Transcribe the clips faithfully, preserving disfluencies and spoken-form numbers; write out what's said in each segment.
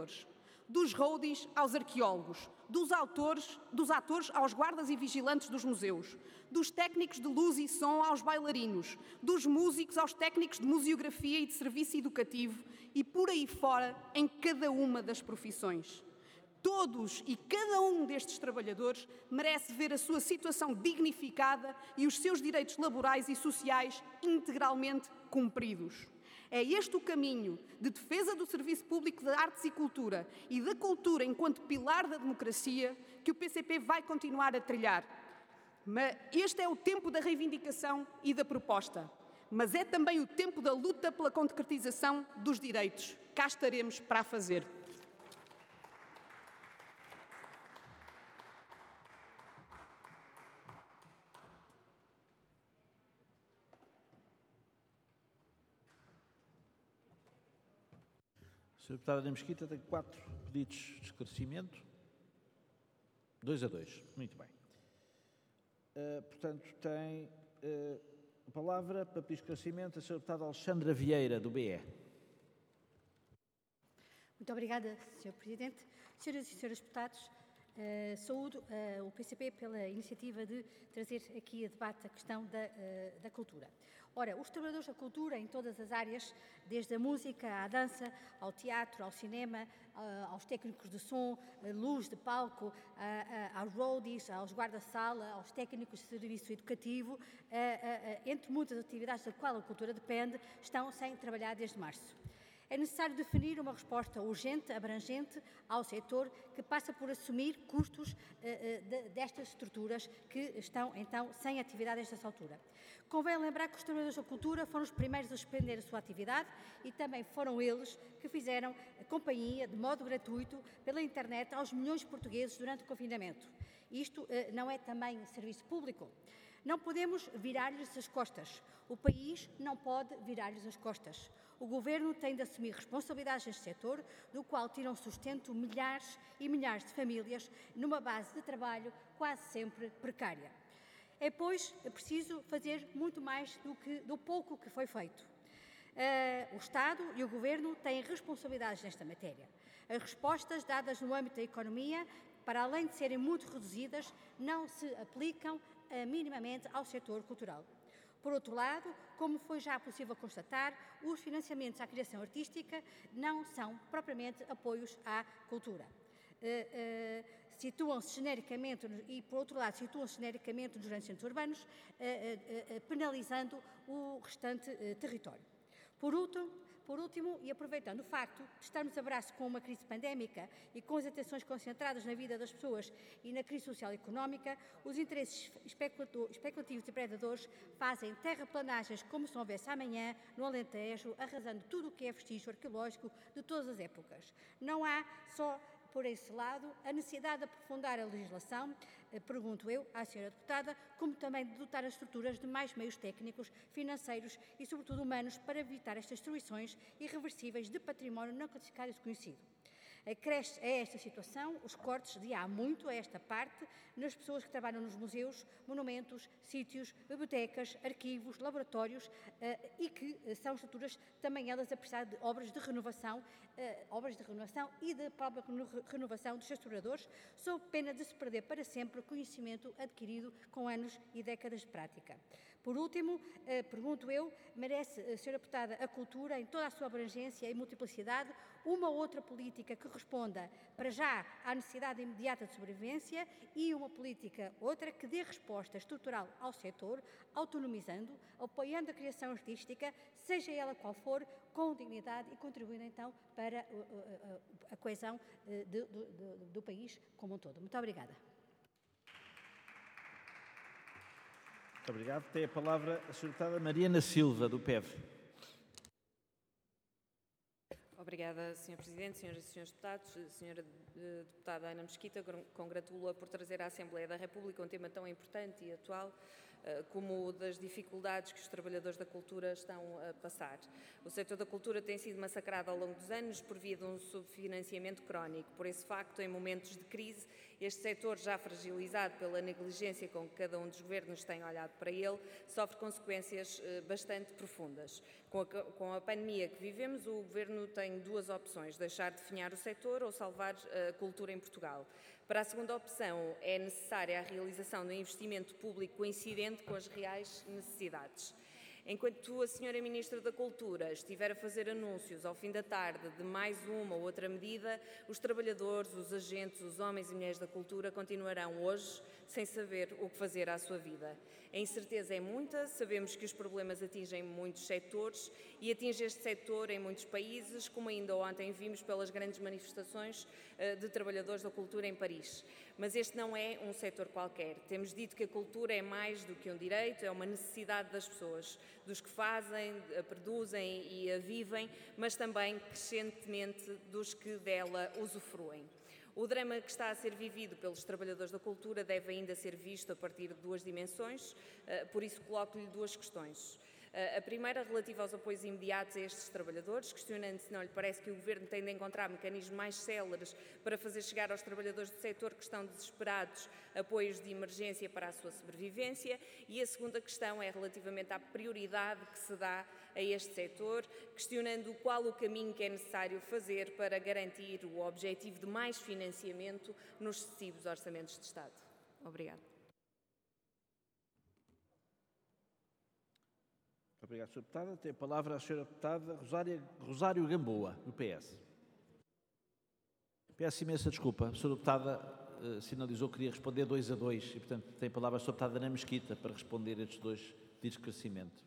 trabalhadores. Dos roadies aos arqueólogos, dos autores, dos atores aos guardas e vigilantes dos museus, dos técnicos de luz e som aos bailarinos, dos músicos aos técnicos de museografia e de serviço educativo e por aí fora em cada uma das profissões. Todos e cada um destes trabalhadores merece ver a sua situação dignificada e os seus direitos laborais e sociais integralmente cumpridos. É este o caminho de defesa do Serviço Público de Artes e Cultura e da cultura enquanto pilar da democracia que o P C P vai continuar a trilhar. Mas este é o tempo da reivindicação e da proposta, mas é também o tempo da luta pela concretização dos direitos. Cá estaremos para a fazer. senhora Deputada Ana Mesquita tem quatro pedidos de esclarecimento. Dois a dois. Muito bem. Uh, portanto, tem uh, a palavra para pedir esclarecimento a senhora Deputada Alexandra Vieira, do B E. Muito obrigada, senhor Presidente. Senhoras e senhores deputados, uh, saúdo uh, o P C P pela iniciativa de trazer aqui a debate a questão da, uh, da cultura. Ora, os trabalhadores da cultura em todas as áreas, desde a música à dança, ao teatro, ao cinema, aos técnicos de som, luz de palco, aos roadies, aos guarda-sala, aos técnicos de serviço educativo, entre muitas atividades da qual a cultura depende, estão sem trabalhar desde março. É necessário definir uma resposta urgente, abrangente ao setor, que passa por assumir custos uh, de, destas estruturas que estão, então, sem atividade nesta altura. Convém lembrar que os trabalhadores da cultura foram os primeiros a suspender a sua atividade e também foram eles que fizeram a companhia, de modo gratuito, pela internet, aos milhões de portugueses durante o confinamento. Isto uh, não é também serviço público? Não podemos virar-lhes as costas. O país não pode virar-lhes as costas. O Governo tem de assumir responsabilidades neste setor, do qual tiram sustento milhares e milhares de famílias numa base de trabalho quase sempre precária. É, pois, preciso fazer muito mais do, que, do pouco que foi feito. Uh, o Estado e o Governo têm responsabilidades nesta matéria. As respostas dadas no âmbito da economia, para além de serem muito reduzidas, não se aplicam uh, minimamente ao setor cultural. Por outro lado, como foi já possível constatar, os financiamentos à criação artística não são propriamente apoios à cultura. Uh, uh, situam-se genericamente, e por outro lado, situam-se genericamente nos grandes centros urbanos, uh, uh, uh, penalizando o restante uh, território. Por último, Por último, e aproveitando o facto de estarmos a braço com uma crise pandémica e com as atenções concentradas na vida das pessoas e na crise social e económica, os interesses especulativos e predadores fazem terraplanagens como se não houvesse amanhã no Alentejo, arrasando tudo o que é vestígio arqueológico de todas as épocas. Não há só, por esse lado, a necessidade de aprofundar a legislação, pergunto eu à senhora deputada, como também de dotar as estruturas de mais meios técnicos, financeiros e, sobretudo, humanos para evitar estas destruições irreversíveis de património não classificado e desconhecido. Acresce a esta situação os cortes de há muito a esta parte nas pessoas que trabalham nos museus, monumentos, sítios, bibliotecas, arquivos, laboratórios uh, e que uh, são estruturas também elas a precisar de obras de renovação, uh, obras de renovação e de própria renovação dos seus exploradores, sob pena de se perder para sempre o conhecimento adquirido com anos e décadas de prática. Por último, eh, pergunto eu, merece, a senhora deputada, a cultura, em toda a sua abrangência e multiplicidade, uma outra política que responda, para já, à necessidade imediata de sobrevivência e uma política outra que dê resposta estrutural ao setor, autonomizando, apoiando a criação artística, seja ela qual for, com dignidade e contribuindo, então, para a, a, a coesão de, do, do, do país como um todo. Muito obrigada. Muito obrigado. Tem a palavra a senhora deputada Mariana Silva, do P E V. Obrigada, senhor Presidente, senhoras e senhores deputados. Senhora Deputada Ana Mesquita, congratulo-a por trazer à Assembleia da República um tema tão importante e atual como das dificuldades que os trabalhadores da cultura estão a passar. O setor da cultura tem sido massacrado ao longo dos anos por via de um subfinanciamento crónico. Por esse facto, em momentos de crise, este setor, já fragilizado pela negligência com que cada um dos governos tem olhado para ele, sofre consequências bastante profundas. Com a, com a pandemia que vivemos, o Governo tem duas opções: deixar de definhar o setor ou salvar a cultura em Portugal. Para a segunda opção, é necessária a realização de um investimento público coincidente com as reais necessidades. Enquanto a senhora Ministra da Cultura estiver a fazer anúncios ao fim da tarde de mais uma ou outra medida, os trabalhadores, os agentes, os homens e mulheres da cultura continuarão hoje sem saber o que fazer à sua vida. A incerteza é muita, sabemos que os problemas atingem muitos setores e atinge este setor em muitos países, como ainda ontem vimos pelas grandes manifestações de trabalhadores da cultura em Paris. Mas este não é um setor qualquer. Temos dito que a cultura é mais do que um direito, é uma necessidade das pessoas, dos que fazem, a produzem e a vivem, mas também, crescentemente, dos que dela usufruem. O drama que está a ser vivido pelos trabalhadores da cultura deve ainda ser visto a partir de duas dimensões, por isso coloco-lhe duas questões. A primeira, relativa aos apoios imediatos a estes trabalhadores, questionando se não lhe parece que o Governo tem de encontrar mecanismos mais céleres para fazer chegar aos trabalhadores do setor que estão desesperados apoios de emergência para a sua sobrevivência. E a segunda questão é relativamente à prioridade que se dá a este setor, questionando qual o caminho que é necessário fazer para garantir o objetivo de mais financiamento nos sucessivos orçamentos de Estado. Obrigada. Obrigado, senhora Deputada. Tem a palavra a senhora Deputada Rosário, Rosário Gamboa, do P S. Peço imensa desculpa. A senhora Deputada uh, sinalizou que queria responder dois a dois e, portanto, tem a palavra a senhora Deputada Ana Mesquita para responder a estes dois pedidos de esclarecimento.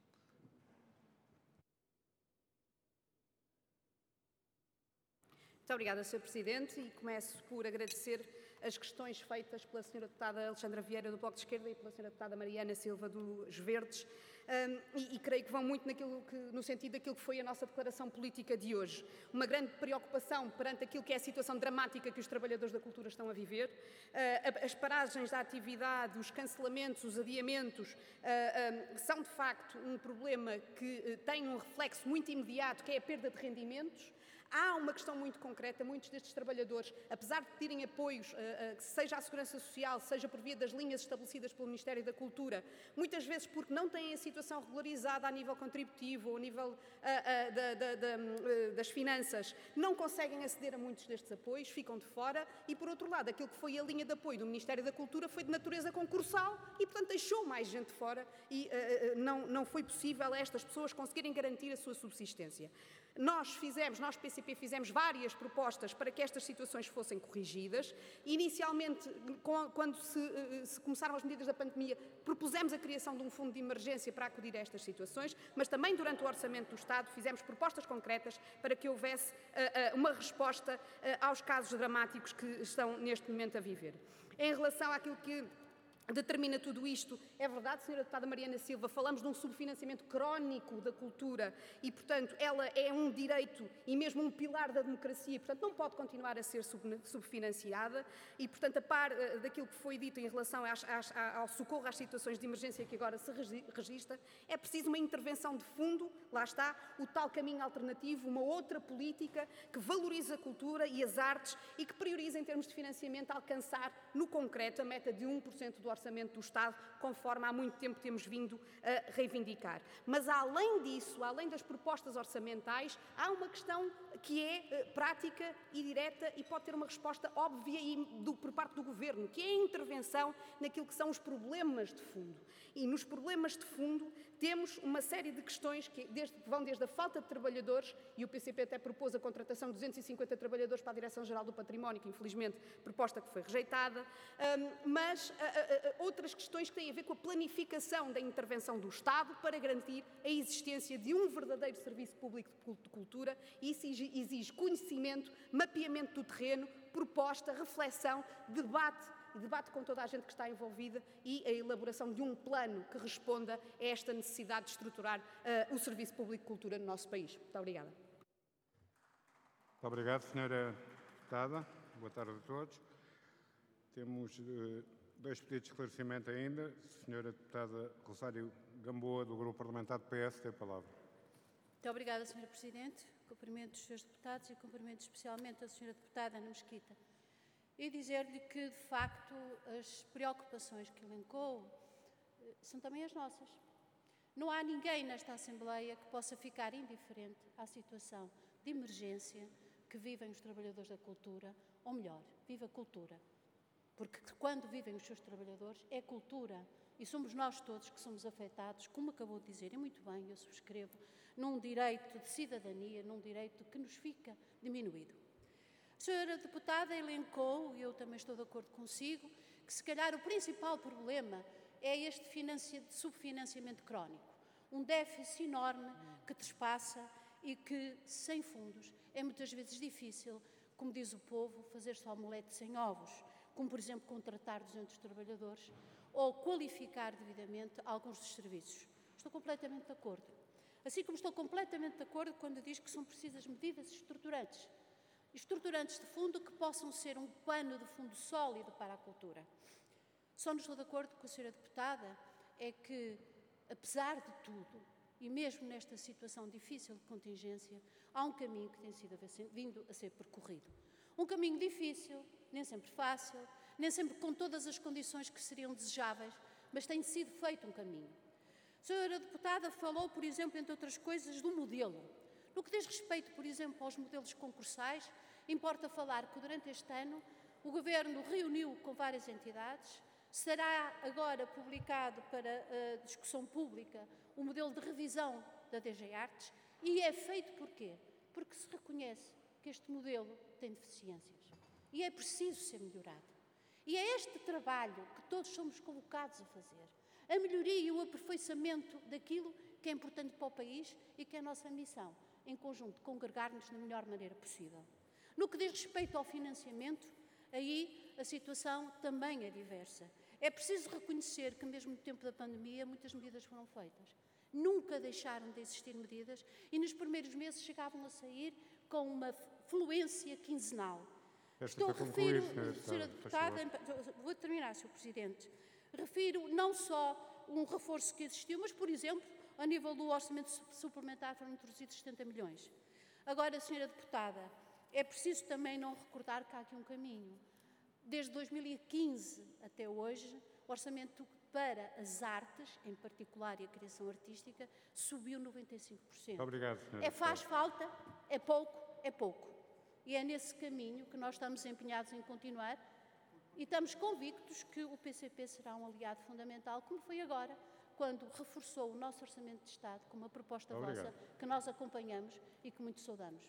Muito obrigada, senhor Presidente, e começo por agradecer as questões feitas pela senhora Deputada Alexandra Vieira, do Bloco de Esquerda, e pela senhora Deputada Mariana Silva, dos Verdes, um, e, e creio que vão muito naquilo que, no sentido daquilo que foi a nossa declaração política de hoje. Uma grande preocupação perante aquilo que é a situação dramática que os trabalhadores da cultura estão a viver, uh, as paragens da atividade, os cancelamentos, os adiamentos, uh, um, são de facto um problema que uh, tem um reflexo muito imediato, que é a perda de rendimentos. Há uma questão muito concreta: muitos destes trabalhadores, apesar de terem apoios, seja à Segurança Social, seja por via das linhas estabelecidas pelo Ministério da Cultura, muitas vezes porque não têm a situação regularizada a nível contributivo ou a nível da, da, da, das finanças, não conseguem aceder a muitos destes apoios, ficam de fora. E, por outro lado, aquilo que foi a linha de apoio do Ministério da Cultura foi de natureza concursal e, portanto, deixou mais gente fora e não, não foi possível a estas pessoas conseguirem garantir a sua subsistência. Nós fizemos, nós P C P fizemos várias propostas para que estas situações fossem corrigidas. Inicialmente, quando se, se começaram as medidas da pandemia, propusemos a criação de um fundo de emergência para acudir a estas situações, mas também durante o Orçamento do Estado fizemos propostas concretas para que houvesse uh, uh, uma resposta uh, aos casos dramáticos que estão neste momento a viver. Em relação àquilo que determina tudo isto, é verdade, senhora Deputada Mariana Silva, falamos de um subfinanciamento crónico da cultura e, portanto, ela é um direito e mesmo um pilar da democracia, portanto, não pode continuar a ser subfinanciada e, portanto, a par daquilo que foi dito em relação às, às, ao socorro às situações de emergência que agora se registra, é preciso uma intervenção de fundo, lá está, o tal caminho alternativo, uma outra política que valoriza a cultura e as artes e que prioriza, em termos de financiamento, alcançar no concreto a meta de um por cento do orçamento Orçamento do Estado, conforme há muito tempo temos vindo a reivindicar. Mas, além disso, além das propostas orçamentais, há uma questão que é uh, prática e direta e pode ter uma resposta óbvia e do, por parte do Governo, que é a intervenção naquilo que são os problemas de fundo. E nos problemas de fundo temos uma série de questões que, desde, que vão desde a falta de trabalhadores, e o P C P até propôs a contratação de duzentos e cinquenta trabalhadores para a Direção-Geral do Património, que infelizmente proposta que foi rejeitada, um, mas uh, uh, outras questões que têm a ver com a planificação da intervenção do Estado para garantir a existência de um verdadeiro serviço público de cultura, e isso exige conhecimento, mapeamento do terreno, proposta, reflexão, debate, debate com toda a gente que está envolvida e a elaboração de um plano que responda a esta necessidade de estruturar uh, o serviço público de cultura no nosso país. Muito obrigada. Muito obrigado, senhora Deputada. Boa tarde a todos. Temos uh, Dois pedidos de esclarecimento ainda. Senhora Deputada Rosário Gamboa, do Grupo Parlamentar do P S, tem a palavra. Muito obrigada, senhora Presidente. Cumprimento os senhores deputados e cumprimento especialmente a senhora Deputada Ana Mesquita. E dizer-lhe que, de facto, as preocupações que elencou são também as nossas. Não há ninguém nesta Assembleia que possa ficar indiferente à situação de emergência que vivem os trabalhadores da cultura, ou melhor, vive a cultura. Porque quando vivem os seus trabalhadores, é cultura. E somos nós todos que somos afetados, como acabou de dizer, e muito bem, eu subscrevo, num direito de cidadania, num direito que nos fica diminuído. A senhora deputada elencou, e eu também estou de acordo consigo, que se calhar o principal problema é este subfinanciamento crónico. Um déficit enorme que trespassa e que, sem fundos, é muitas vezes difícil, como diz o povo, fazer só omelete sem ovos, como, por exemplo, contratar duzentos trabalhadores ou qualificar devidamente alguns dos serviços. Estou completamente de acordo. Assim como estou completamente de acordo quando diz que são precisas medidas estruturantes. Estruturantes de fundo que possam ser um pano de fundo sólido para a cultura. Só não estou de acordo com a senhora deputada é que, apesar de tudo, e mesmo nesta situação difícil de contingência, há um caminho que tem sido vindo a ser percorrido. Um caminho difícil, nem sempre fácil, nem sempre com todas as condições que seriam desejáveis, mas tem sido feito um caminho. A senhora deputada falou, por exemplo, entre outras coisas, do modelo. No que diz respeito, por exemplo, aos modelos concursais, importa falar que durante este ano o Governo reuniu com várias entidades, será agora publicado para a discussão pública o modelo de revisão da D G Artes e é feito porquê? Porque se reconhece que este modelo tem deficiências e é preciso ser melhorado. E é este trabalho que todos somos convocados a fazer, a melhoria e o aperfeiçoamento daquilo que é importante para o país e que é a nossa missão, em conjunto, congregar-nos da melhor maneira possível. No que diz respeito ao financiamento, aí a situação também é diversa. É preciso reconhecer que, mesmo no tempo da pandemia, muitas medidas foram feitas. Nunca deixaram de existir medidas e nos primeiros meses chegavam a sair com uma fluência quinzenal. Esta Estou a concluir, refiro, senhora Deputada, vou terminar, senhor Presidente, refiro não só um reforço que existiu, mas, por exemplo, a nível do orçamento suplementar foram introduzidos setenta milhões. Agora, senhora Deputada, é preciso também não recordar que há aqui um caminho. Desde dois mil e quinze até hoje, o orçamento para as artes, em particular e a criação artística, subiu noventa e cinco por cento. Obrigado, senhora É faz falta, é pouco, é pouco. E é nesse caminho que nós estamos empenhados em continuar e estamos convictos que o P C P será um aliado fundamental, como foi agora, quando reforçou o nosso Orçamento de Estado com uma proposta Obrigado. vossa que nós acompanhamos e que muito saudamos.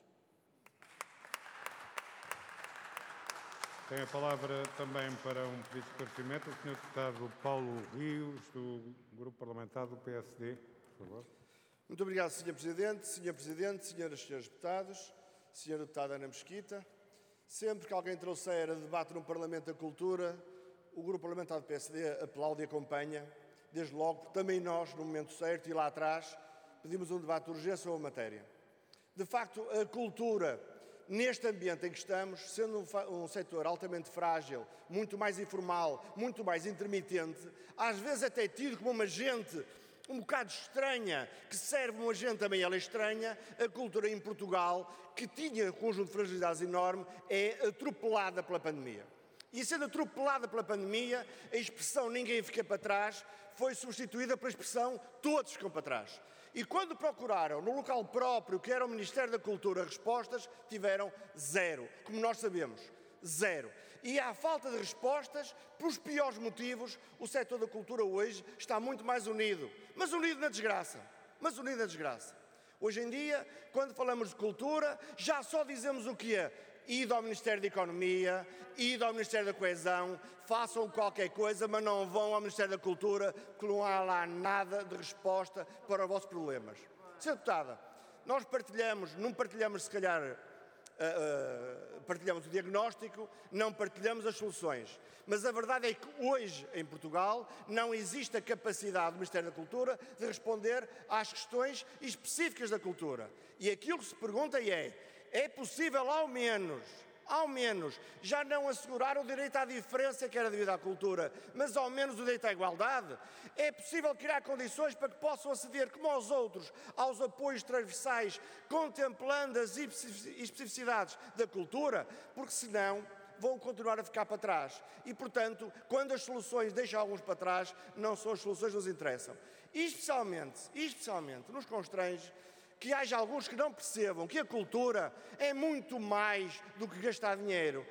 Tem a palavra também para um pedido de esclarecimento o senhor Deputado Paulo Rios, do Grupo Parlamentar do P S D, por favor. Muito obrigado, senhor Presidente. senhor Presidente, senhoras e senhores deputados, senhora Deputada Ana Mesquita, sempre que alguém trouxer a debate no Parlamento da Cultura, o Grupo Parlamentar do P S D aplaude e acompanha, desde logo, porque também nós, no momento certo e lá atrás, pedimos um debate de urgência sobre a matéria. De facto, a cultura, neste ambiente em que estamos, sendo um, um setor altamente frágil, muito mais informal, muito mais intermitente, às vezes até tido como uma gente um bocado estranha, que serve uma gente também ela estranha, a cultura em Portugal, que tinha um conjunto de fragilidades enorme, é atropelada pela pandemia. E sendo atropelada pela pandemia, a expressão ninguém fica para trás foi substituída pela expressão todos ficam para trás. E quando procuraram no local próprio, que era o Ministério da Cultura, respostas, tiveram zero, como nós sabemos, zero. E à falta de respostas, pelos piores motivos, o setor da cultura hoje está muito mais unido. Mas unido na desgraça. Mas unido na desgraça. Hoje em dia, quando falamos de cultura, já só dizemos o que é. Ide ao Ministério da Economia, ide ao Ministério da Coesão, façam qualquer coisa, mas não vão ao Ministério da Cultura, que não há lá nada de resposta para os vossos problemas. senhora Deputada, nós partilhamos, não partilhamos se calhar, uh, uh, partilhamos o diagnóstico, não partilhamos as soluções. Mas a verdade é que hoje, em Portugal, não existe a capacidade do Ministério da Cultura de responder às questões específicas da cultura. E aquilo que se pergunta é, é possível ao menos, ao menos, já não assegurar o direito à diferença que era devido à cultura, mas ao menos o direito à igualdade? É possível criar condições para que possam aceder, como aos outros, aos apoios transversais, contemplando as especificidades da cultura? Porque senão vão continuar a ficar para trás. E, portanto, quando as soluções deixam alguns para trás, não são as soluções que nos interessam. E especialmente, especialmente nos constrange que haja alguns que não percebam que a cultura é muito mais do que gastar dinheiro.